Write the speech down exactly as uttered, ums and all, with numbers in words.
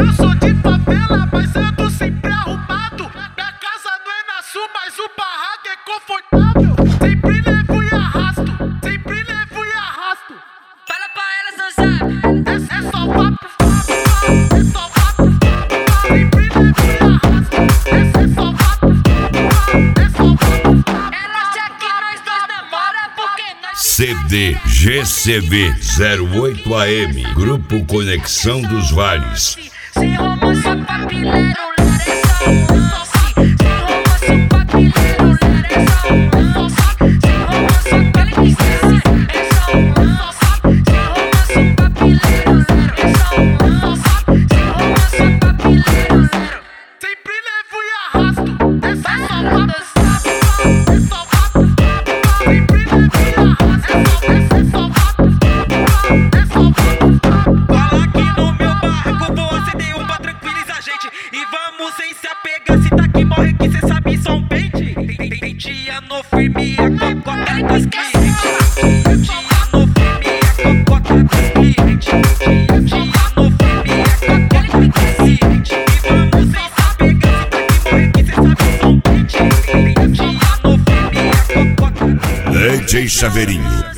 Eu sou de favela, mas ando sempre arrumado. Minha casa não é na sul, mas o barraco é confortável. Sempre levo e arrasto, sempre levo e arrasto. Fala pra elas, não sabe. É, é só papo, papo, é só papo, papo. Sempre levo e arrasto. É, é só papo, papo, é só papo, papo. Ela acha que nós dois namora porque nós C D G C V zero oito A M, Grupo Conexão dos Vales. sem romance papileiro, lara é só um lance. Sem romance papileiro, lara é só um lance. Sem romance papileiro, é só um lance. Sem romance papileiro, lara é só um lance. Sem romance papileiro, lara. Sempre levo e arrasto. É só papo, é só papo, sempre levo e arrasto. É só papo, é só papo. Cola aqui no meu barraco, vou acender um pra tranquilizar a gente. E vamos sem se apegar, se tá que morre que cê sabe só um pente. Tem, tem, tem dia no firme, a cocota dos clientes. Dia no firme, a cocota dos clientes. Dia no firme, a cocota dos clientes. E vamos sem se apegar, se tá que morre que cê sabe só um pente. Tem dia no firme, a cocota. D J Chaveirinho,